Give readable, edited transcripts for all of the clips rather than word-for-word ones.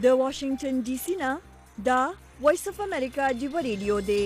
د واشنگټن ډي سي نه دا وایس اف امریکا ډیو ریډیو دی.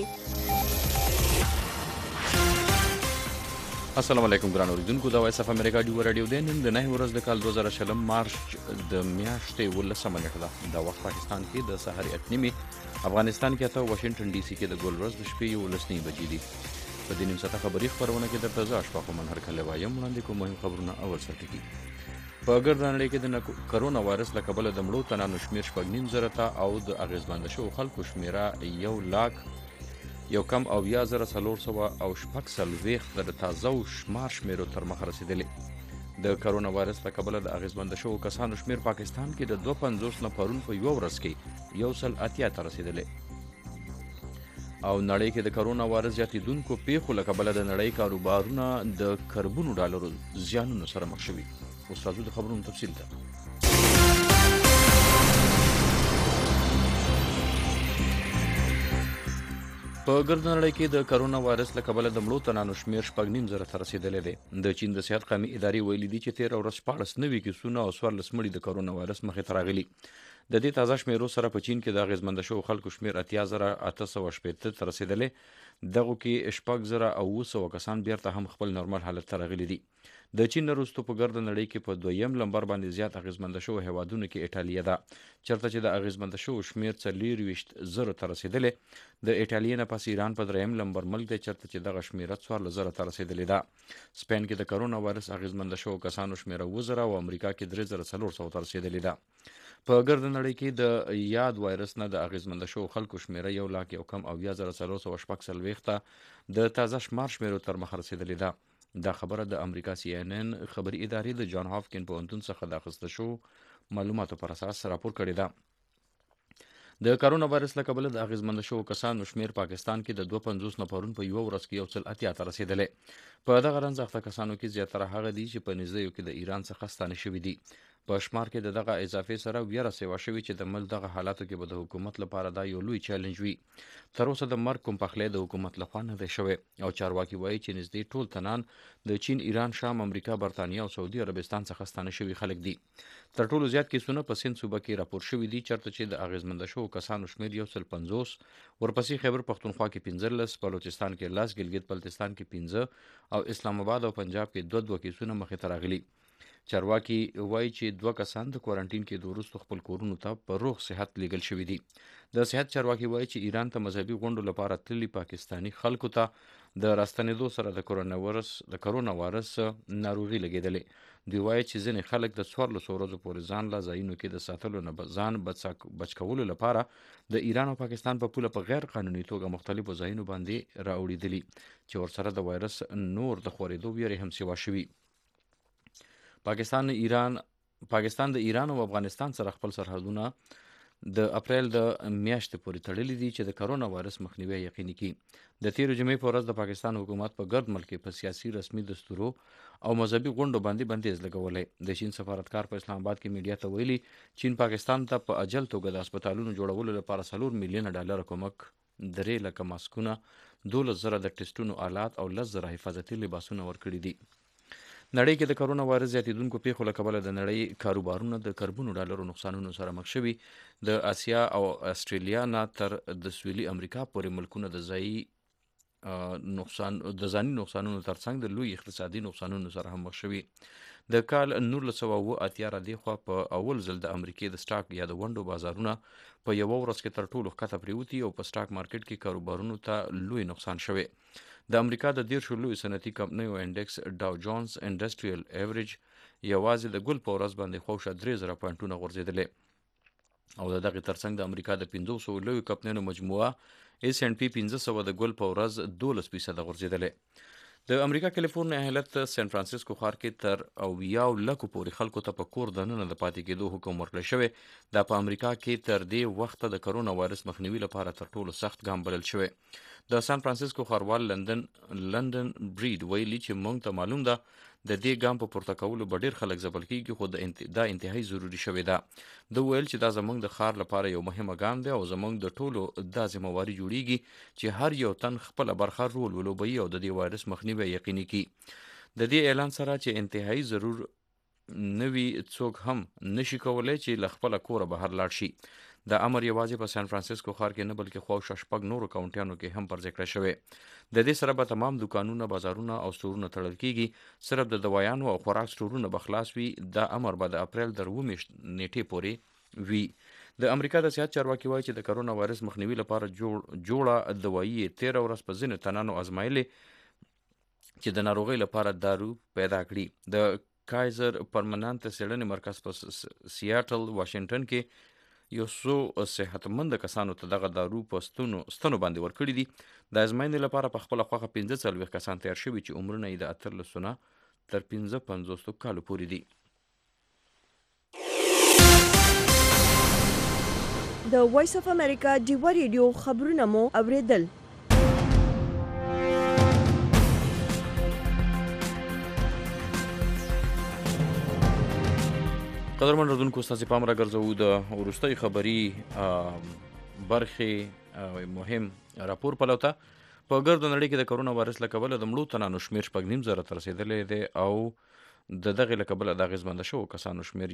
السلام علیکم ګران اوریدونکو، دا وایس اف امریکا ډیو ریډیو دی. نن د 9 ورځ د کال 2020 مارچ د میاشتې 18 نیټه ده. د وخت پاکستان کې د سحر 8:30، افغانستان کې اته، واشنگټن ډي سي کې د ګول ورځ د شپې 11 بجې دي. په دې نیم ساعته خبري خبرونه کې درته زه اشفاق منهر کله وایم. وړاندې کوم مهم خبرونه اول سر ټکي. په ګرد نړۍ کې د کرونا وایرس له کبله د مړو تنانو شمیر 9.5 ته او د اغیزمنده شوو خلکو شمیره 1,04,400 او شپږ څلوېښت د تازه شمار شمیرو تر مخه رسېدلې. د کرونا وایرس له کبله د اغیزمنده شوو کسانو شمیر پاکستان کې د 250 نه پرون په یوه ورځ کې 180 ته رسېدلې. او نړۍ کې د کرونا وایرس زیاتېدونکو پیښو له کبله د نړۍ کاروبارونه د کروڑونو ډالرو زیانونو سره مخ شوي. اوس راځو د خبرونو تفصیل ته. په ګرد نړۍ کې د کرونا وایرس له کبله د مړو تنانو شمیر 9.5 ته رسېدلی دی. د چین د صحت قومي ادارې ویلي دي چې 13 ورځ 14 نوي کیسونه او 14 مړي د کرونا وایرس مخې ته راغلي. د دې تازه شمیرو سره په چین کې د اغیزمنده شوو خلکو شمیر 8,880 ته رسېدلی. دغو کې 6,900 کسان بیرته هم خپل نورمال حالت ته راغلي دي. د چین نه وروسته په ګرد نړۍ کې په دویم لمبر باندې زیات اغیزمنده شوو هیوادونو کې ایټالیا ده، چېرته چې د اغیزمنده شوو شمیر 24,000 ته رسېدلی. د ایټالیا نه پس ایران په دریم لمبر ملک دی، چېرته چې دغه شمیره 14,000 ته رسېدلې ده. سپین کې د کرونا وایرس اغیزمنده شوو کسانو شمیره 7,000 او امریکا کې 3,400 ته رسېدلې ده. په ګرد نړۍ کې د یاد وایرس نه د اغیزمنده شوو خلکو شمیره 1,04,446 ته د تازه شمار شمیرو تر مخه رسېدلې ده. دا خبره د امریکا CNN خبري ادارې د جان هاپکن پوهنتون څخه د اخیستل شوو معلوماتو پر اساس راپور کړی ده. د کرونا وایرس له کبله د اغیزمنده شوو کسانو شمیر پاکستان کې د 250 نه پرون په یوه ورځ کې 180 ته رسېدلی. په دغه رنځ اخته کسانو کې زیاتره هغه دي چې په نږدېیو کې د ایران څخه ستانه شوي دي. په شمار کې د دغه اضافې سره ویره سیوا شوي چې د ملک دغه حالاتو کې به د حکومت لپاره دا یو لوی چیلنج وي. تر اوسه د مرګ کوم پخلی د حکومت لخوا نه دی شوی او چارواکي وایي چې نږدې ټول تنان د چین، ایران، شام، امریکا، برطانیه او سعودي عربستان څخه ستانه شوي خلک دي. تر ټولو زیات کیسونه په سند صوبه کې راپور شوي دي، چېرته چې د اغیزمنده شوو کسانو شمیر 150، ورپسې خیبر پختونخوا کې 15، بلوچستان کې 10، ګلګت بلتستان کې 15 او اسلام آباد او پنجاب کې 2 کیسونه مخې ته راغلي. چارواکي وایي چې 2 کسان د کوارنټین کې د وروسته خپل کورونو ته په روغ صحت لیږل شوي دي. د صحت چارواکي وایي چې ایران ته مذهبي غونډو لپاره تللي پاکستاني خلکو ته د راستنېدو سره د کرونا وایرس ناروغي لګېدلې. دوی وایي چې ځینې خلک د 14 ورځو پورې ځان له ځایونو کې د ساتلو نه ځان بچ کولو لپاره د ایران او پاکستان په پوله په غیر قانوني توګه مختلفو ځایونو باندې راوړېدلي چې ورسره د وایرس نور د خورېدو ویرې هم سیوا شوي. پاکستان د ایران او افغانستان سره خپل سرحدونه د اپریل د میاشتې پورې تړلي دي چې د کرونا وایرس مخنیوی یقیني کړي. د تېرو جمعې په ورځ د پاکستان حکومت په ګرد ملک په سیاسي رسمي دستورو او مذهبي غونډو باندې بندیز لګولی. د چین سفارتکار په اسلام آباد کې میډیا ته ویلي چین پاکستان ته په اجل توګه د هسپتالونو جوړولو لپاره 4 میلیونه ډالر کومک، 3 لکه ماسکونه، 12,000 د ټیسټونو آلات او 10,000 حفاظتي لباسونه ورکړي دي. نړۍ کې د کرونا وایرس زیاتېدونکو پیښو له کبله د نړۍ کاروبارونه د کروڑونو ډالرو نقصانونو سره مخ شوي. د اسیا او استرالیا نه تر د سویلي امریکا پورې ملکونه د ځاني نقصانونو ترڅنګ د لوی اقتصادي نقصانونو سره هم مخ شوي. د کال 1980 رادېخوا په اول ځل د امریکې د سټاک یا د ونډو بازارونه په یوه ورځ کې تر ټولو ښکته پریوتي او په سټاک مارکیټ کې کاروبارونو ته لوی نقصان شوی. د امریکا د 10 لوی صنعتي کمپنیو انډیکس ډاو جونز انډسټریل ایوریج یوازې د ګل په ورځ باندې خوښه 3,000 پوینټونه غورځېدلی او د دغې ترڅنګ د امریکا د 500 لویو کمپنیو مجموعه S&P 500 د ګل په ورځ 12% غورځېدلی. د امریکا کالیفورنیا ایالت سان فرانسیسکو ښار کې تر 100,000 پورې خلکو ته په کور دننه د پاتې کېدو حکم ورکړی شوی. دا په امریکا کې تر دې وخته د کرونا وایرس مخنیوي لپاره تر ټولو سخت ګام بلل شوی. د سان فرانسیسکو ښاروال لندن بریډ ویلي چې موږ ته معلوم ده د دې ګام په پورته کولو به ډېر خلک ځپل کېږي، خو دا انتهایی ضروري شوې ده. ده ویل چې دا زموږ د ښار لپاره یو مهمه ګام دی او زموږ د ټولو دا ذمهواري جوړیږي چې هر یو تن خپله برخه رول ولوبوي او د دې وایرس مخنیوی یقیني کړي. د دې اعلان سره چې انتهایی ضرور نوی څوک هم نشي کولای چې له خپله کوره بهر لاړ شي. دا امر یوازې په سان فرانسیسکو ښار کې نه بلکې خواوشا شپږ نورو کاونټیانو کې هم پرځای کړی شوی. د دې سره به تمام دوکانونه، بازارونه او سټورونه تړل کیږي. صرف د دوايانو او خوراک سټورونه به خلاص وي. دا امر به د اپریل د 9 نیټې پورې وي. د امریکا د صحت چارواکي وایي چې د کرونا وایرس مخنیوي لپاره جوړه دوايي 13 ورځ په ځینو تنانو ازمایلې چې د ناروغۍ لپاره دارو پیدا کړي. د کایزر پرمننت څېړنې مرکز په سیاټل واشنگټن کې یو څو صحتمند کسانو ته دغه دارو په ستنو باندې ورکړي دي. د ازموینې لپاره په خپله خوښه 45 کسان تیار شوي چې عمرونه یې د 18 نه تر 55 کالو پورې دي. د وایس اف امریکا ډیوه ریډیو خبرونه مو اوریدل. قدرمن اردوونکو، ستاسې پام راګرځوو د وروستۍ خبري برخې مهم راپور پلو ته. په ګرده نړۍ کې د کرونا وایرس له کبله د مړو تنانو شمېر 9.5 ته رسېدلی دی او د دغې له کبله د اغېزمنده شوو کسانو شمېر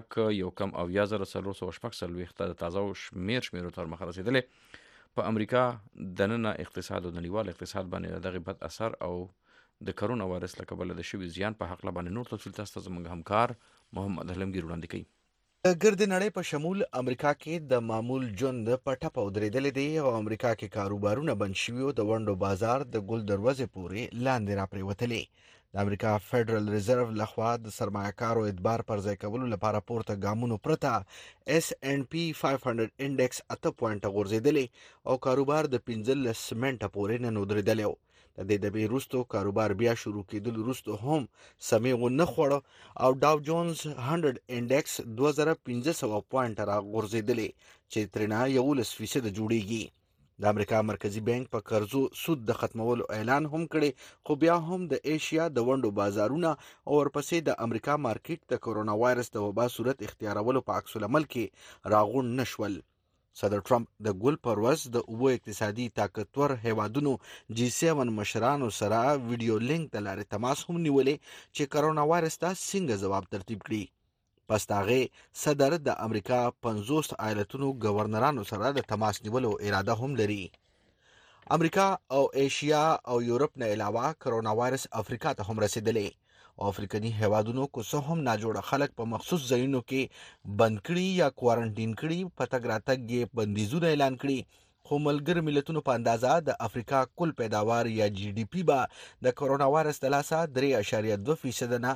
1,04,446 ته د تازه شمېرو تر مخه رسېدلی. په امریکا دننه اقتصاد او نړیوال اقتصاد باندې د دغې بد اثر او د کرونا وایرس له کبله د شوي زیان په هکله باندې نور تفصیل تاسو ته زموږ همکار محمد علمگیر وړاندې کوي. د ګرد نړۍ په شمول امریکا کې د معمول ژوند په ټپه ودرېدلې دی او امریکا کې کاروبارونه بند شوي او د ونډو بازار د ګل دروازې پورې لاندې راپرېوتلې. د امریکا فدرل ریزرو لخوا د سرمایه‌کارو اعتبار پر ځای کولو لپاره پورته ګامونو پرته S&P 500 انډیکس 8 پوینټه غورځېدلی او کاروبار د 15 منټه پورې نن ودرېدلی و. د دې دبې وروسته کاروبار بیا شروع کېدل وروسته هم سمې ونه خوړه او ډاو جونز 100 انډیکس 2500 پوینټه را غورځېدلی چې ترېنه 11% جوړیږي. د امریکا مرکزی بانک په قرضو سود د ختمولو اعلان هم کړي، خو بیا هم د ایشیا د ونډو بازارونه او ورپسې د امریکا مارکیټ د کرونا وایرس د وبا صورت اختیارولو په عکس العمل کې راغونډ نشول. صدر ټرمپ د ګل پر ورځ د اوبو اقتصادي طاقتور هیوادونو G7 مشرانو سره ویډیو لینک د لارې تماس هم نیولې چې کرونا وایرس ته څنګه ځواب ترتیب کړي. پس د هغې صدر د امریکا 50 ایالتونو گورنرانو سره د تماس نیولو اراده هم لري. امریکا او ایشیا او یورپ نه علاوه کرونا وایرس افریقا ته هم رسیدلی او افریقني هیوادونو کو څه هم ناجوړه خلک په مخصوص ځایونو کې بند کړي یا کوارنټین کړي، په تګ راتګ یې بندیزونه اعلان کړي. خو ملګرو ملتونو په اندازه د افریقا کل پیداوار یا GDP به د کرونا وایرس د لاسه 3.2% نه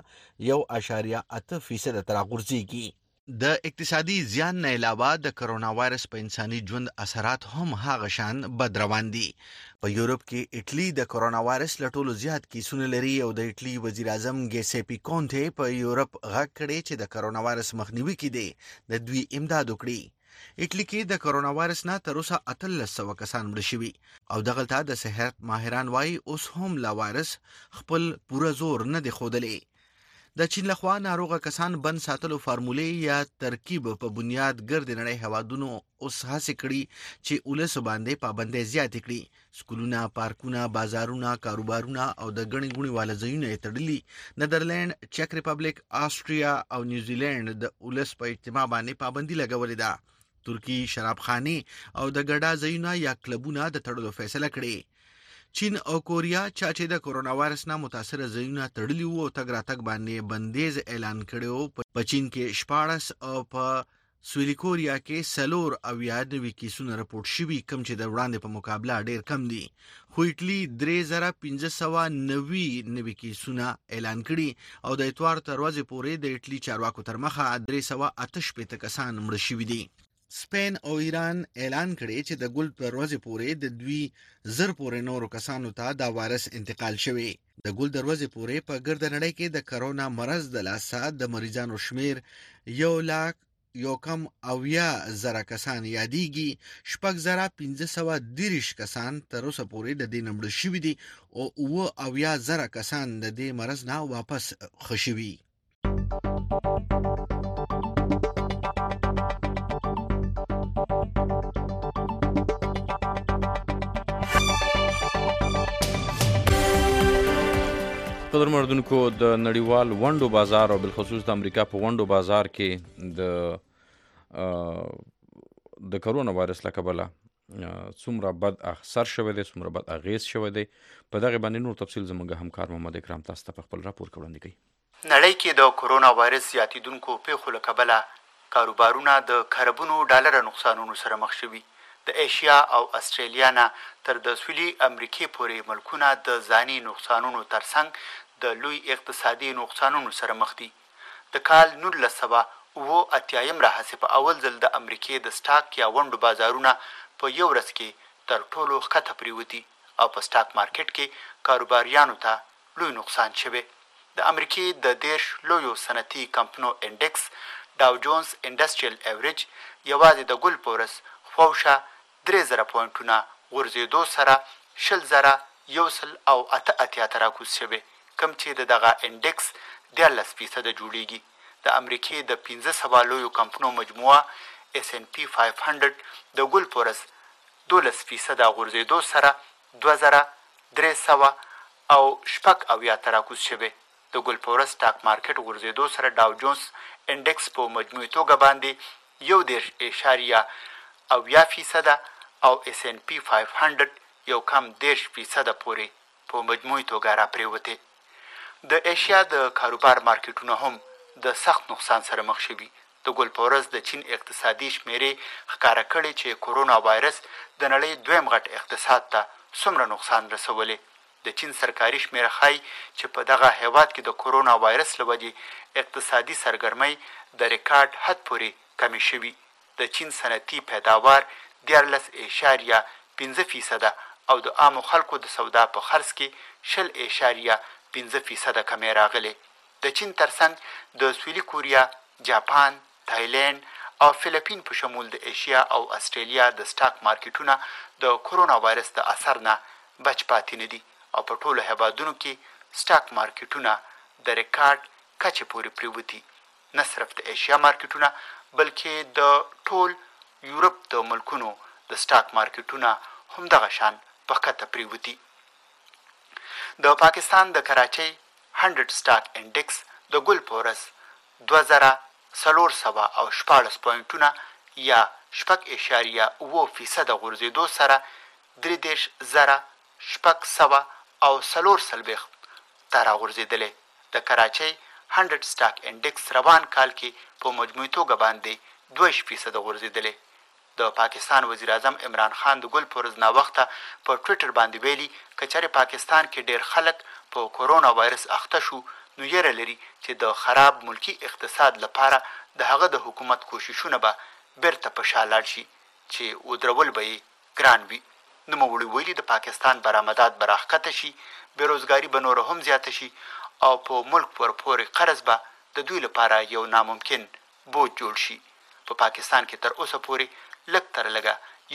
1.8% ته راغورځېږي. د اقتصادي زیان نه علاوه د کرونا وایرس په انساني ژوند اثرات هم هغه شان بد روان دي. په یورپ کې اټلی د کرونا وایرس له ټولو زیات کیسونه لري او د اټلی وزیر اعظم ګیسپی کونټې په یورپ غږ کړی چې د کرونا وایرس مخنیوي کې دی د دوی امداد وکړي. اټلی کې د کرونا وایرس نه تر اوسه 1300 کسان مړه شوي او دغلته د صحت ماهران وایي اوس هم لا وایرس خپل پوره زور نه دی ښودلی. د چین لخوا ناروغه کسان بند ساتلو فارمولې یا ترکیب په بنیاد ګرد نړۍ هوادونو اوس هڅې کړي چې ولس باندې پابندۍ زیاتې کړي. سکولونه، پارکونه، بازارونه، کاروبارونه او د ګڼې ګوڼې والا ځایونه یې تړلي. نیدرلینډ، چک ریپبلیک، آسټریا او نیوزیلینډ د ولس په اجتماع باندې پابندي لګولې ده. ترکی شرابخانې او د ګډا ځایونه یا کلبونه د تړلو فیصله کړې. چین او کوریا چې د کرونا وایرس نه متاثره ځایونه تړلي وو او تګ راتګ باندې بندیز اعلان کړی و. په چین کې 14 او په سویلي کوریا کې 4 کیسونه راپورټ شوي، کم چې د وړاندې په مقابله ډیر کم دي. خو اټلی 3590 کیسونه اعلان کړي او د اتوار تر ورځې پورې د اټلی چارواکو تر مخه 388 کسان مړه شوي دي. سپین او ایران اعلان کړي چې د ګل پر ورځې پورې د 2000 پورې نورو کسانو ته دا وایرس انتقال شوی. د ګل دروازې پورې په ګرد نړۍ کې د کرونا مرض د لاسه د مریضانو شمیر 1,000 کسان یادېږي. 6,530 کسان تر اوسه پورې د دې مړه شوي دي او 7,000 کسان د دې مرض نه واپس ښه شوي. قدر مردونکو د نړیوال ونډو بازار او بالخصوص د امریکا په ونډو بازار کې د کرونا وایرس له کبله څومره بد اثر شوی دی، څومره بد اغیز شوی دی، په دغه باندې نور تفصیل زموږ همکار محمد اکرام تاسو ته په خپل راپور کې وړاندې کوي. نړۍ کې د کرونا وایرس زیاتیدونکو پیښو له کبله کاروبارونه د خربونو ډالر نقصانونو سره مخ شوي. د ایشیا او استرالیا نه تر د سویلي امریکې پورې ملکونه د ځاني نقصانونو ترڅنګ د لوی اقتصادي نقصانونو سره مخ دي. د کال 1988 راهیسې په اول ځل د امریکې د سټاک یا ونډو بازارونه په یو ورځ کې تر ټولو ښکته پریوتي او په سټاک مارکیټ کې کاروباریانو ته لوی نقصان شوی. د امریکې د 10 لویو صنعتي کمپنو انډکس ډاو جونز انډسټریل ایوریج یوازې د ګل په ورځ خواوشا 3000 پوینټونه غورځېدو سره 20,188 ته راکوز شوی، کوم چې د دغه انډکس 14% جوړیږي. د امریکې د 1500 لویو کمپنو مجموعه S&P 500 د ګل په ورځ 12% غورځېدو سره 2300 او شپږ اویا ته راکوز شوی. د ګل په ورځ سټاک مارکیټ غورځېدو سره ډاو جونز انډکس په مجموعي توګه باندې 1.8% او S&P 500 یو کم 10% پورې په مجموعي توګه راپریوتې. د ایشیا د کاروبار مارکیټونه هم د سخت نقصان سره مخ شوي. د ګل په ورځ د چین اقتصادي شمیرې ښکاره کړې چې کرونا وایرس د نړۍ دویم غټ اقتصاد ته څومره نقصان رسولی. د چین سرکاري شمیره ښایي چې په دغه هیواد کې د کرونا وایرس له وجې اقتصادي سرګرمۍ د ریکارډ حد پورې کمې شوي. د چین صنعتي پیداوار 14.5% او د عامو خلکو د سودا په خرڅ کې 0.5% کمې راغلې. د چین ترڅنګ د سویلي کوریا، جاپان، تایلند او فلیپین په شمول د ایشیا او استرالیا د سټاک مارکیټونه د کرونا وایرس د اثر نه بچ پاتې نه دي او په ټولو هیوادونو کې سټاک مارکیټونه د ریکارډ کچې پورې پریوتي. نه صرف د ایشیا مارکیټونه بلکې د ټول یورپ د ملکونو د سټاک مارکیټونه هم دغه شان په ښکته پریوتي. د پاکستان د کراچۍ 100 سټاک انډکس د ګل په ورځ 2414 پوینټونه یا 6.7% غورځېدو سره 33,600 او 440 ته راغورځېدلی. د کراچۍ 100 سټاک انډکس روان کال کې په مجموعي توګه باندې 2% غورځېدلی. د پاکستان وزیر اعظم عمران خان د ګل په ورځ ناوخته په ټویټر باندې ویلي که چېرې پاکستان کې ډېر خلک په کرونا وایرس اخته شو نو یره لري چې د خراب ملکی اقتصاد لپاره د هغه د حکومت کوششونه به بیرته په شا لاړ شي چې ودرول به یې ګران وي. نوموړي ویلي د پاکستان برآمدات به راښکته شي، بېروزګاري به نوره هم زیاته شي او په ملک ورپورې قرض به د دوی لپاره یو ناممکن بوج جوړ شي. په پاکستان کې تر اوسه پورې لږ تر لږه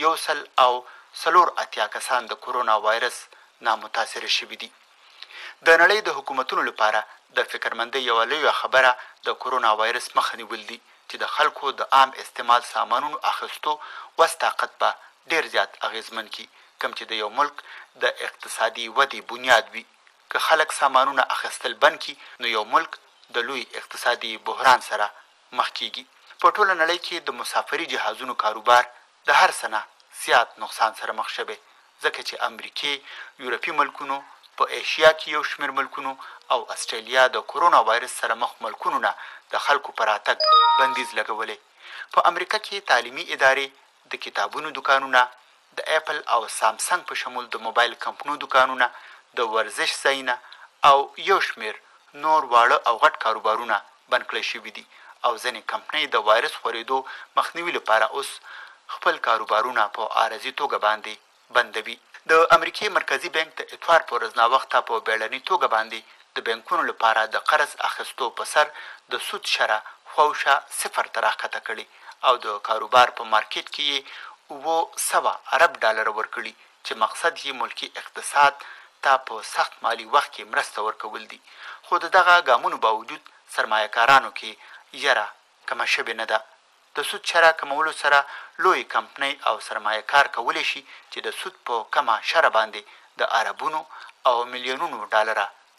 104 کسان د کرونا وایرس نامتاثره شوي دي. د نړۍ د حکومتونو لپاره د فکرمندۍ یوه لویه خبره د کرونا وایرس مخه نیول دي چې د خلکو د عام استعمال سامانونو اخیستو وس طاقت به ډېر زیات اغیزمن کړي، کوم چې د یو ملک د اقتصادي ودې بنیاد وي. که خلک سامانونه اخیستل بند کړي نو یو ملک د لوی اقتصادي بحران سره مخ کیږي. په ټوله نړۍ کې د مسافري جهازونو کاروبار د هر څه نه زیات نقصان سره مخ شوی، ځکه چې امریکې، یورپي ملکونو، په ایشیا کې یو شمېر ملکونو او استرالیا د کرونا وایرس سره مخ ملکونو نه د خلکو پر راتګ بندیز لګولی. په امریکا کې تعلیمي ادارې، د کتابونو دکانونه، د اپل او سامسنګ په شمول د موبایل کمپنو دکانونه، د ورزش ځایونه او یو شمېر نور واړه او غټ کاروبارونه بند کړای شوي دي او ځینې کمپنۍ د وایرس خورېدو مخنیوي لپاره اوس خپل کاروبارونه په عارضي توګه باندې بندوي. د امریکې مرکزي بانک د اتوار په ورځ ناوخته په بیړنۍ توګه باندې د بانکونو لپاره د قرض اخیستو په سر د سود شرح خواوشا 0 ته راښکته کړي او د کاروبار په مارکیټ کې یې 700 ارب ډالر ورکړي چې مقصد یې ملکي اقتصاد ته په سخت مالی وخت کې مرسته ورکول دي. خو د دغه ګامونو باوجود سرمایه‌کارانو کې یره کمه شوې نه ده. د سود شرح کمولو سره لوی کمپنۍ او سرمایه‌کار کولی شي چې د سود په کمه شرح باندې د اربونو او میلیونونو ډالره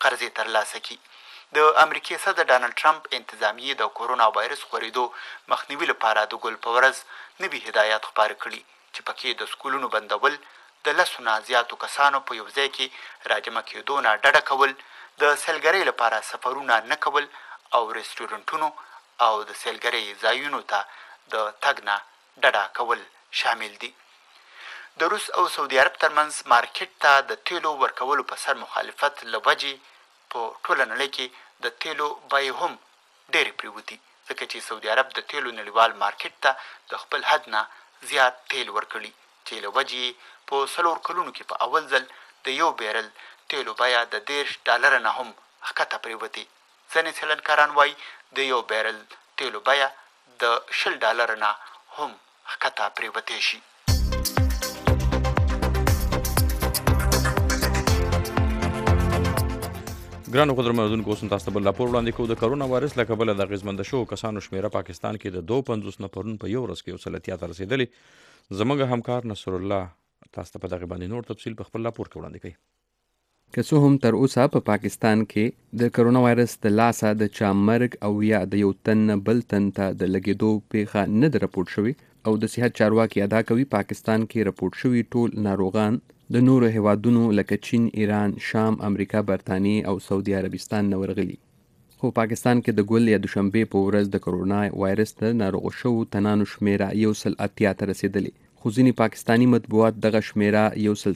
قرضې ترلاسه کړي. د امریکای صدر ډانلډ ټرمپ انتظامیې د کورونا وایرس خورېدو مخنیوي لپاره د ګل په ورځ نوي هدایات خپاره کړي چې پکې د سکولونو بندول، د 10 نه زیاتو کسانو په یو ځای کې راجمع کېدو نه ډډه کول، د سیلګرۍ لپاره سفرونه نه کول او رستورانټونو او د سیلګرۍ ځایونو ته د تګ نه ډډه کول شامل دي. د روس او سعودي عرب ترمنځ مارکیټ ته د تیلو ورکولو په سر مخالفت له وجې په ټوله نړۍ کې د تیلو بیې هم ډېرې پریوتي، ځکه چې سعودي عرب د تیلو نړیوال مارکیټ ته د خپل حد نه زیات تیل ورکړي، چې له وجې په 4 کلونو کې په اول ځل د یو بیرل تیلو بیه د $10 نه هم ښکته پریوتي. ځینې څېړنکاران وایي د یو بیرل تیلو بیه د $10 نه هم ښکته پریوتی شي. ګرانو قدرمنونکو، اوس تاسو ته بل راپور وړاندې کوو. د کرونا وایرس له کبله د اغېزمنده شوو کسانو شمیره پاکستان کې د 52 نفرونو په یو ورځ کې 180 ته رسېدلې. زموږ همکار نصر الله تاسو ته په دغه باندې نور تفصیل په خپل راپور کې وړاندې کوي. که څه هم تر اوسه په پاکستان کې د کرونا وایرس د لاسه د چا مرګ او یا د یو تن بل تن ته د لګېدو پیښه نه ده راپورټ شوې، او د صحت چارواکي ادعا کوي پاکستان کې راپورټ شوي ټول ناروغان د نورو هیوادونو لکه چین، ایران، شام، امریکا، برطانیې او سعودي عربستان نه ورغلي. خو پاکستان کې د ګل یا دوشنبې په ورځ د کرونا وایرس د ناروغ شوو تنانو شمیره 180 ته رسېدلې، خو ځینې پاکستانی مطبوعات دغه شمیره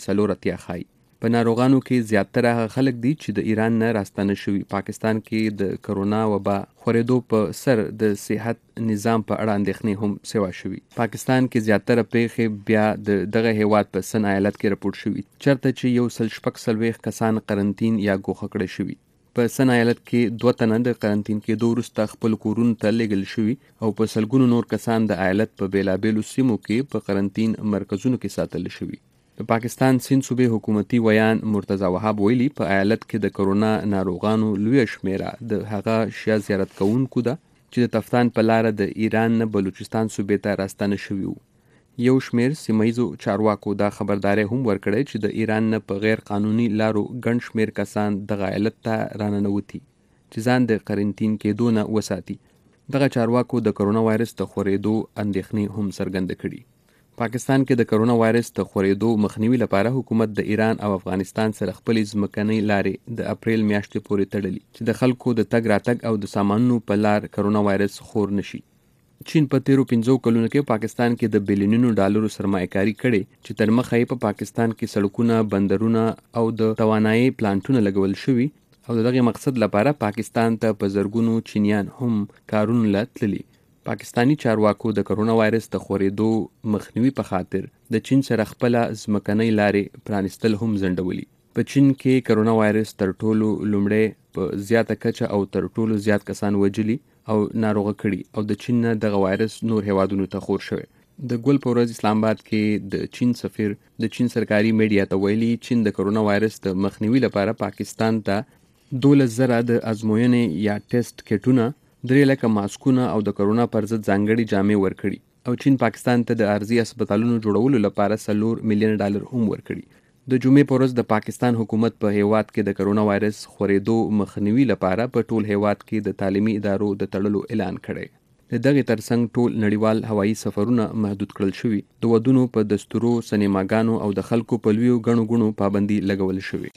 140 ښایي. په ناروغانو کې زیاتره هغه خلک دي چې د ایران نه راستانه شوي. پاکستان کې د کرونا وبا خورېدو په سر د صحت نظام په اړه اندېښنې هم سوا شوي. پاکستان کې زیاتره پیښې بیا د دغه هیواد په سن ایالت کې راپورټ شوي، چرته چې 146 کسان قرنطین یا ګوښه کړي شوي. په سن ایالت کې 2 تنه د قرنطین کېدو وروسته خپل کورونو ته لېږل شوي، او په سلګونو نور کسان د ایالت په بېلابېلو سیمو کې په قرنطین مرکزونو کې ساتل شوي. د پاکستان سند صوبې حکومتي ویان مرتضی وهاب ویلي په ایالت کې د کرونا ناروغانو لویه شمیره د هغه شیا زیارت کوونکو ده چې د تفتان په لاره د ایران نه بلوچستان صوبې ته راستانه شوي وو. یو شمیر سیمهیزو چارواکو دا خبرداری هم ورکړی چې د ایران نه په غیر قانوني لارو ګڼ شمیر کسان دغه ایالت ته راننوتي چې ځان د قرنطین کېدو نه وساتي. دغه چارواکو د کرونا وایرس د خورېدو اندېښنې هم څرګنده کړي. پاکستان کې د کرونا وایرس د خورېدو مخنیوي لپاره حکومت د ایران او افغانستان سره خپلې ځمکنۍ لارې د اپریل میاشتې پورې تړلي چې د خلکو د تګ راتګ او د سامانونو په لار کرونا وایرس خور نشي. چین په تیرو 15 کلونو کې پاکستان کې د بلیونونو ډالرو سرمایه‌کاري کړې چې تر مخه یې په پاکستان کې سړکونه، بندرونه او د توانایي پلانټونه لګول شوي، او د دغه مقصد لپاره پاکستان ته په زرګونو چینیان هم کارونه لتللي. پاکستانی چارواکو د کرونا وایرس د خورېدو مخنیوي په خاطر د چین سره خپل ځمکنۍ لارې پرانستل هم ځنډولي. په چین کې کرونا وایرس تر ټولو لومړی په زیاته کچه او تر ټولو زیات کسان وجلي او ناروغه کړي، او د چین نه دغه وایرس نور هیوادونو ته خور شوی. د ګل په ورځ اسلام آباد کې د چین سفیر د چین سرکاري میډیا ته ویلي چین د کرونا وایرس د مخنیوي لپاره پاکستان ته 12,000 د ازموینې یا ټیسټ کټونه، 3 لکه ماسکونه او د کرونا پر ضد ځانګړي جامې ورکړي، او چین پاکستان ته د عارضي هسپتالونو جوړولو لپاره $4 میلیون هم ورکړي. د جمعې په ورځ د پاکستان حکومت په هیواد کې د کرونا وایرس خورېدو مخنیوي لپاره په ټول هیواد کې د تعلیمي ادارو د تړلو اعلان کړی. د دغه ترڅنګ ټول نړیوال هوایي سفرونه محدود کړل شوي، د ودونو په دستورو، سینماګانو او د خلکو په لویو ګڼو ګڼو پابندي لګول شوې.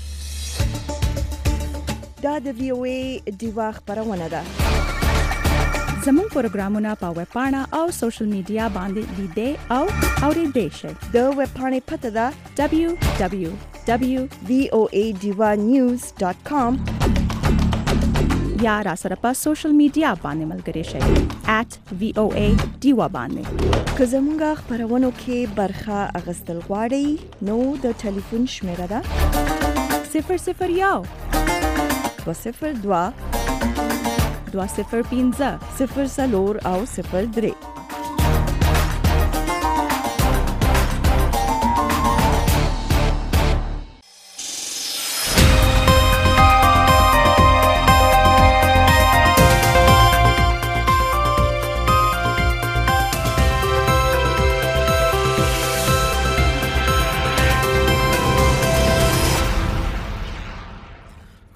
دا د VOA ډیوا خبرونه ده. زموږ پروګرامونه په ویب پاڼه او سوشل میډیا باندې لیدئ او اورېدئ شئ. د ویب پاڼې پته ده www.voadivanews.com یا را سره په سوشل میډیا باندې ملګري شئ @VOA ډیوا باندې. که زموږ خبرونو کې برخه اخیستل غواړئ نو د ټلیفون شمیره ده 001 202 205 04 او 03.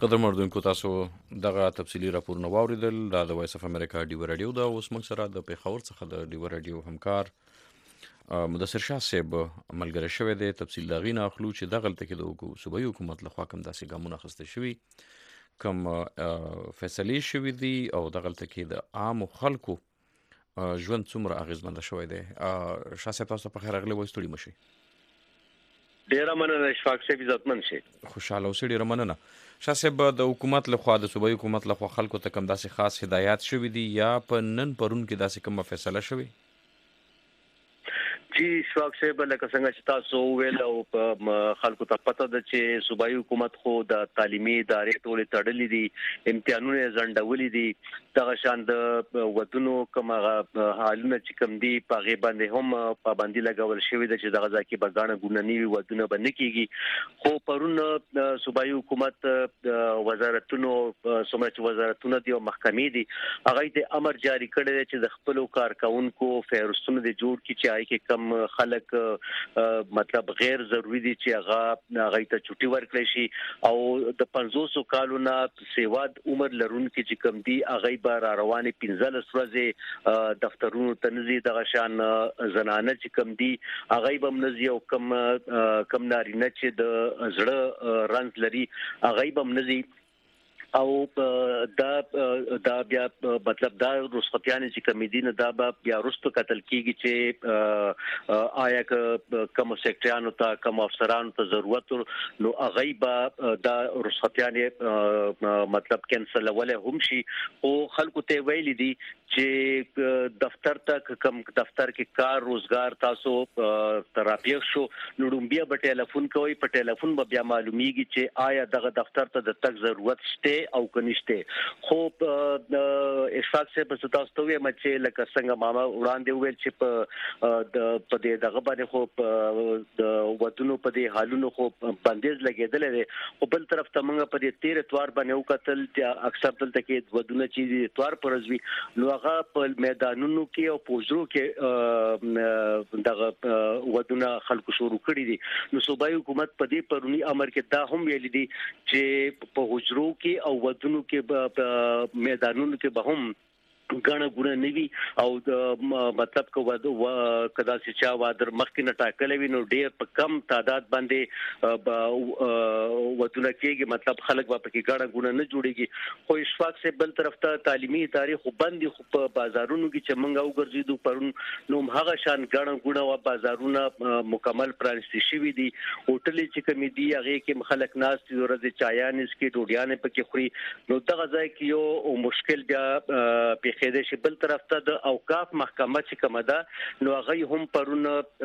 قدر مردونکو تاسو دغه تفصیلی راپور نو واوریدل دا د وایس اف امریکا ډیو رادیو دا اوس موږ سره د پیښور څخه د ډیو رادیو همکار مدثر شاه صاحب ملګری شوی دی. تفصیل دا غینه اخلو چې دغه تل کې د صوبایي حکومت لخوا کوم داسې ګامونه اخیستل شوي کوم فیصلې شوي دي او دغه تل کې د عام خلکو ژوند څومره اغیزمنده شوی دی. شاه صاحب تاسو په خیر راغلی وای ستړي مشي. ډیره مننه اشفاق صاحب عزتمن شي. خوشاله اوسئ. ډیره مننه. شاه صاحب د حکومت لخوا د صوبایي حکومت لخوا خلکو ته کوم داسې خاص هدایات شوي دي یا په نن پرون کې داسې کومه فیصله شوې؟ جی اشفاق صاحب لکه څنګه چې تاسو ویل او خلکو ته پته ده چې صوبایي حکومت خو د تعلیمي ادارې ټولې تړلې دي، امتحانونه ځنډولې دي، دغه شان د ودونو کوم حالونه چې کوم دي په هغې باندې هم پابندي لګول شوې ده چې دغه ځای کې به ګڼه ګوڼه نوي ودونه به نه کېږي. خو پرون صوبایي حکومت وزارتونو څومره چې وزارتونه دي او محکمې دي هغوی ته امر جاري کړی دی چې د خپلو کارکوونکو فهرستونه دې جوړ کړي چې هغې کې کم خلک مطلب غیر ضروری دي چې هغه ته چټي ورکړي شي او د 500 کالو نه سیواد عمر لرونکي چې کم دي هغه به را روانې 15 ورځې دفترونو ته نزي. دغه شان زنانه چې کم دي هغه به منزي او کم نارینه چې د زړه رنځ لري هغه به منزي او دا بیا مطلب دا رخصتیان چې کمیدینه دا بیا رستو قتل کیږي چې آیا کوم سیکټریانو ته کوم افسرانو ته ضرورت نو غیبا دا رخصتیان مطلب کینسل ولې هم شي او خلکو ته ویل دي چې دفتر ته کوم دفتر کې کار روزګار تاسو تراپیښ شو نو بیا په ټلیفون کوي په ټلیفون به بیا معلومیږي چې آیا دغه دفتر ته د تک ضرورت شته او کنيشته. خو اشفاق صاحب تاسو ته وایم چې لکه څنګه ماما وړاندې ویل چې په دې دغه باندې خو د ودونو په دې حالونو خو بندیز لګیدل دي او بل طرف ته موږ په دې 13 اتوار باندې وکتل چې اکثر دلته کې ودونه چې اتوار پرځوي نو هغه په میدانونو کې او پوجرو کې دغه ودونه خلکو شروع کړی دي. نو صوبایي حکومت په دې پرونی امر کې دا هم ویل دي چې په حجرو کې او ودونو کې په میدانونو کې به هم ګڼه ګوڼه نوي او مطلب کدا چې چا وادر مخکې نه ټاکلې وي نو ډېر په کم تعداد باندې ودونه کېږي مطلب خلک به پکې ګڼه ګوڼه نه جوړېږي. خو اشفاق صاحب بل طرف ته تعلیمي ادارې خو بندي خو په بازارونو کې چې موږ وګرځېدو پرون نو هغه شان ګڼه ګوڼه او بازارونه مکمل پرانیستي شوي دي. هوټلې چې کومې دي هغې کې خلک ناست دي ورځې چایانې څکي ډوډیانې پکې خوري نو دغه ځای کې یو مشکل بیا خېده شي. بل طرف ته د اوقاف محکمه چې کومه ده نو هغه هم پرون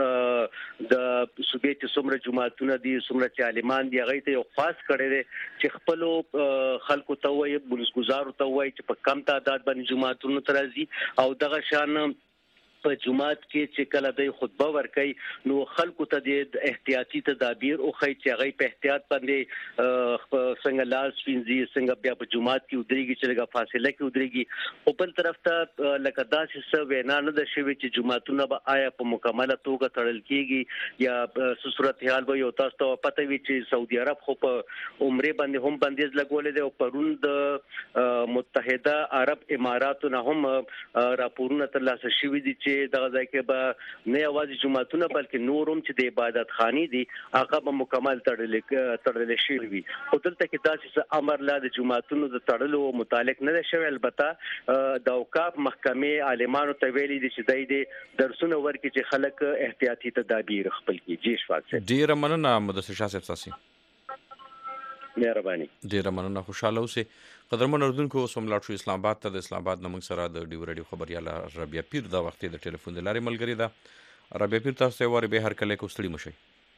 د صوبې چې څومره جماعتونه دي څومره عالمان دي هغه ته یو خاص کړی دی چې خپل خلکو ته وایي بلوزګزارو ته وایي چې په کم تعداد باندې جماعتونو ته راځي او دغه شان په جماعت کې چې کله د خطبه ورکړي نو خلکو ته د احتیاطي تدابیر او خی چې هغه په احتیاط باندې څنګه لاس وینځي څنګه بیا په جماعت کې ودرېږي چې لږه فاصله کې ودرېږي او بل طرف ته لکه داسې څه وینا نه ده شوې چې جماعتونه به آیا په مکمله توګه تړل کېږي یا صورتحال به یو تاسو ته پته وي چې سعودي عرب خو په عمرې باندې هم بندیز لګولې دی او پرون د متحده عرب اماراتو نه هم راپورونه ترلاسه شوي دي چې دغه ځای کې به نه یوازې جماعتونه بلکې نور هم چې د عبادت خانې دي هغه به مکمل تړل شوي وي. خو دلته کې داسې امر لا د جماعتونو د تړلو متعلق نه دی شوی. البته د اوقاف محکمې عالمانو ته ویلي دي چې دوی د درسونه ورکړي چې خلک احتیاطي تدابیر خپل کړي. جی اشفاق صاحب ډیره مننه مدثر شاه صاحب تاسو مهرباني. ډیره مننه. خوشاله اوسئ. قدرمن اردوونکو اوس هم لاړ شو اسلام آباد ته. د اسلام آباد نه موږ سره د ډیو رادیو خبرياله ربیع پیر دا وخت د ټلیفون د لارې ملګری ده. ربیع پیر تاسو ته واره به هر کله کو ستړي مشي.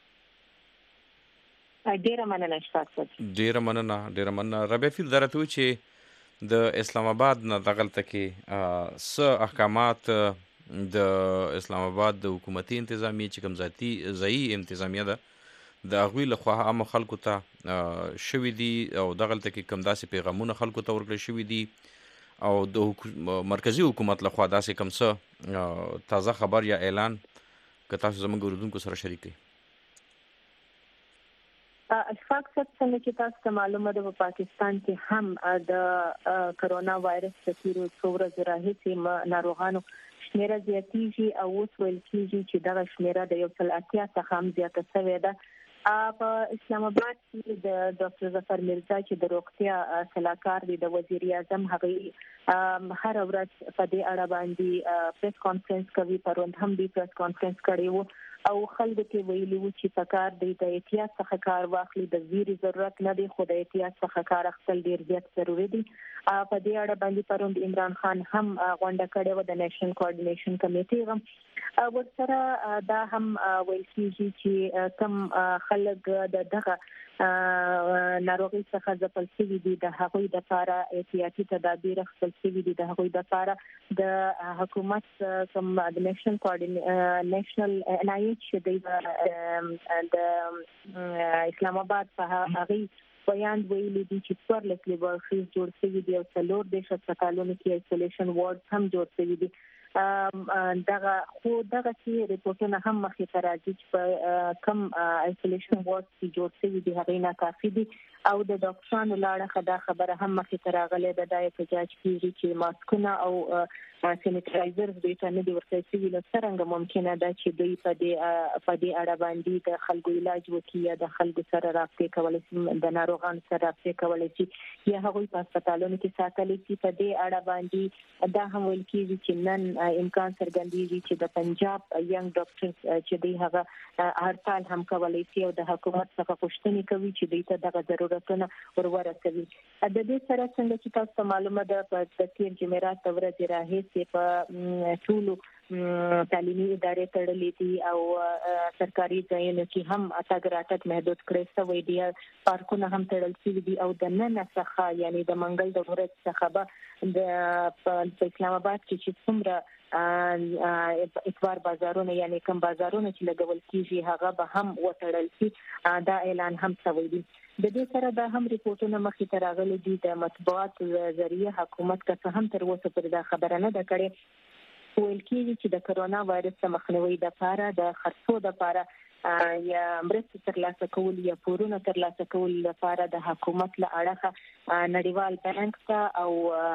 ډیره مننه اشفاق صاحب. ډیره مننه. ربیع پیر درته چې د اسلام آباد نه دغلته کې څه احکامات د اسلام آباد د حکومتي انتظامی چې کوم ځایي انتظامیه ده د هغوی لخوا عام خلکو ته شوي دي او دغلته کې کوم داسې پیغامونه خلکو ته ورکړل شوي دي او د مرکزی حکومت لخوا داسې کوم څه تازه خبر یا اعلان که تاسو زموږ اردوونکو سره شریک کړئ. اشفاق صاحب څنګه چې تاسو ته معلومه ده په پاکستان کې هم د کرونا وایرس د تیرو څو ورځې راهیسې ناروغانو شمیره زیاتیږي او اوس ویل کېږي چې دغه شمیره د 180 څخه هم زیاته شوې ده. په اسلام آباد کې د ډاکټر ظفر مرزا چې د روغتیا سلاکار دی د وزیر اعظم هغه هر ورځ په دې اړه باندې پریس کانفرنس کوي. پروند هم دی پریس کانفرنس کړی وو او خلکو کې ویلي وو چې پکار دی د احتیاط څخه کار واخلي، د ویري ضرورت نه دی خو د احتیاط څخه کار اخیستل ډیر زیات ضروری دی. په دې اړه باندې پروند عمران خان هم غونډه کړې و د نېشنل کوارډینیشن کمیټې هم ورسره دا هم ویل کېږي چې کم خلک دغه ناروغي څخه ځپل شوي دي د هغوی د لپاره احتیاطي تدابیر اخیستل شوي دي د هغوی د لپاره د حکومت کوم د نېشنل کوارډینیشن NIH د اسلام آباد په هغه بیان ویلي دي چې څوارلس لیبارټریز جوړ شوي دي او 4 د هسپتالونو کې آیسولیشن وارډ هم جوړ شوي دي. دغه چې ریپورتونه هم مخې ته راځي چې په کم آیسولیشن وارډ کې جوړ شوي دي هغه ناکافي دي او د ډاکټرانو لاړه دا خبره هم مخې ته راغلې ده د احتجاج کیږي چې ماسکونه او سینیټایزرز دوی ته نه دي ورکړل شوي. نو څرنګه ممکنه ده چې دوی په دې اړه باندې د خلکو علاج وکړي یا د خلکو سره رابطه کولی شي، د ناروغانو سره رابطه کولی شي یا هغوی په هسپتالونو کې ساتلی شي. په دې اړه باندې دا هم ویل کېږي چې نن امکان څرګندېږي چې د پنجاب ینګ ډاکټرز چې دوی هغه هړتال هم کولی شي او د حکومت څخه غوښتنې کوي چې دوی ته دغه ضرورتونه ورورسوي. د دې سره څنګه چې تاسو ته معلومه ده په تیر جمعرات ورځ راهیسې په ټولو تعلیمي ادارې تړلې دي او سرکاري ځایونو کې هم تګ راتګ محدود کړی شوی دی، پارکونه هم تړل شوي دي او د نن څخه یعنی د منګل د ورځ څخه به د اسلام آباد کې چې څومره اتوار بازارونه یعنی کوم بازارونه چې لګول کېږي هغه به هم وتړل شي. دا اعلان هم شوی دی. د دې سره دا هم ریپورتونه مخې ته راغلي دي د مطبوعات ذریعہ حکومت که هم تر اوسه پر دا خبره نه ده کړې. ویل کېږي چې د کرونا وایرس مخنیوي لپاره د خرڅو لپاره یا مرستې ترلاسه کول یا پورونه ترلاسه کول لپاره د حکومت له اړخه نړیوال بانک ته او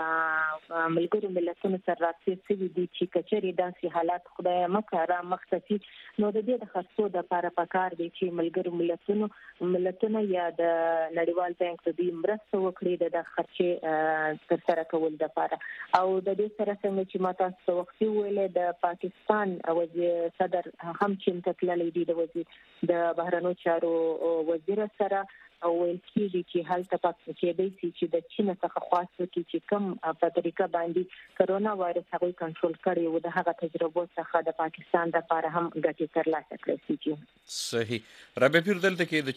ملګرو ملتونو سره رابطې شوي دي چې کچېرې داسې حالات خدای مکه را مخته شي نو د دې د خرڅو لپاره پکار دی چې ملګرو ملتونه یا د نړیوال بانک ته دوی مرسته وکړي د خرچې ترسره کول لپاره. او د دې سره څنګه چې ما تاسو ته وختي ویلې د پاکستان وزیر صدر هم چین ته تللی دی د بهرنیو چارو وزیر سره او ویل کېږي چې هلته پاتې کېدای شي چې د چین څخه خواست وکړي چې کوم په طریقه باندې کرونا وایرس هغوی کنټرول کړي و د هغه تجربو څخه د پاکستان لپاره هم ګټې ترلاسه کړي شي. صحیح. رابعه پیر دلته کې د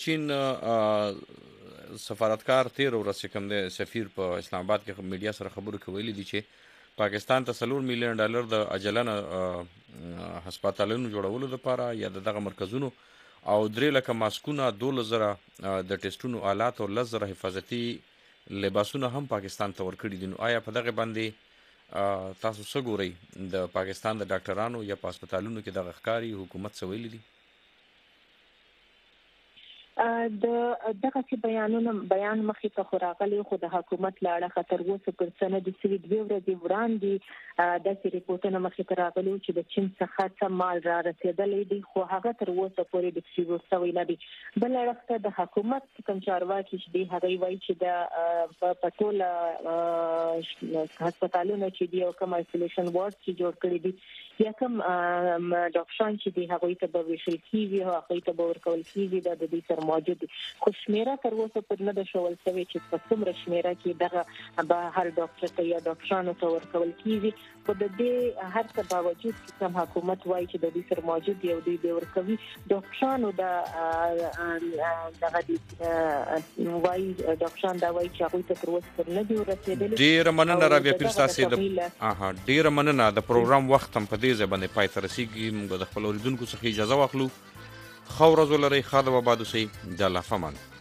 چین سفارتکار تیر ورځ کوم د سفیر په اسلام آباد کې میډیا سره خبرو کوي دي چې پاکستان ته $4 مليون د اجلن هسپتالونو جوړولو لپاره یا دغه مرکزونو او 3 لک ماسکونه 2000 د ټیسټونو آلات او 1000 حفاظتي لباسونه هم پاکستان ته ورکړي دي. نو آیا په دغه باندې تاسو څه ګورئ د پاکستان د ډاکټرانو یا په هسپتالونو کې د غخکاری حکومت څه ویلي دي؟ دغه بیان مخې ته راغلی خو د حکومت له اړخه تر اوسه پر څه نه دي شوي. 2 ورځې وړاندې داسې ریپورټونه مخې ته راغلي چې د چین څخه څه مال را رسېدلی دی خو هغه تر اوسه پورې ډسټریبیوټ شوی نه دی. بل اړخ ته د حکومت کوم چارواکي چې دی هغوی وایي چې په ټوله هسپتالونو چې دي او کوم آیسولیشن وارډ چې جوړ کړي دي یا کوم ډاکټران چې دی هغوی ته به ویشل کېږي او هغوی ته به ورکول کېږي د دې سره موجود دي. خو شمیره تر اوسه پر نه ده شول شوې چې په څومره شمیره کې دغه به هر ډاکټر ته یا ډاکټرانو ته ورکول کېږي. خو د دې هر څه باوجود چې کوم حکومت وایي چې د دې سره موجود دی او دوی به ورکوي ډاکټرانو دغه وایي ډاکټران دا وایي چې هغوی ته تر اوسه پر نه دي ورسېدلي. ډېره مننه رابعه پیر ستاسې ډېره مننه. د پروګرام وخت هم په دې ځای باندې پای ته رسېږي. موږ د خپلو اورېدونکو څخه اجازه واخلو. ښه ورځ ولرئ، ښه د وباد اوسئ. د الله فمان.